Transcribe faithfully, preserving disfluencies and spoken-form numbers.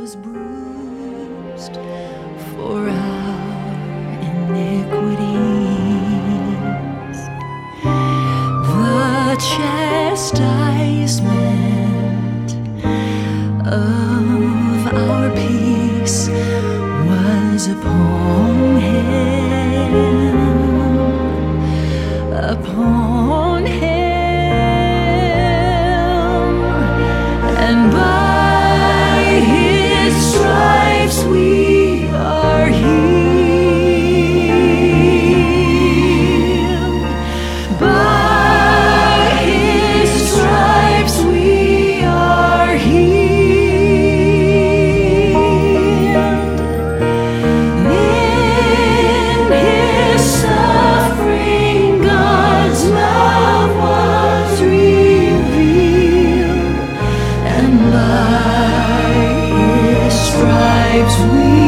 was bruised for our iniquities. The chastisement of our peace was upon him, upon him, and by his stripes we are healed. By his stripes we are healed. In his suffering God's love was revealed, and by his stripes we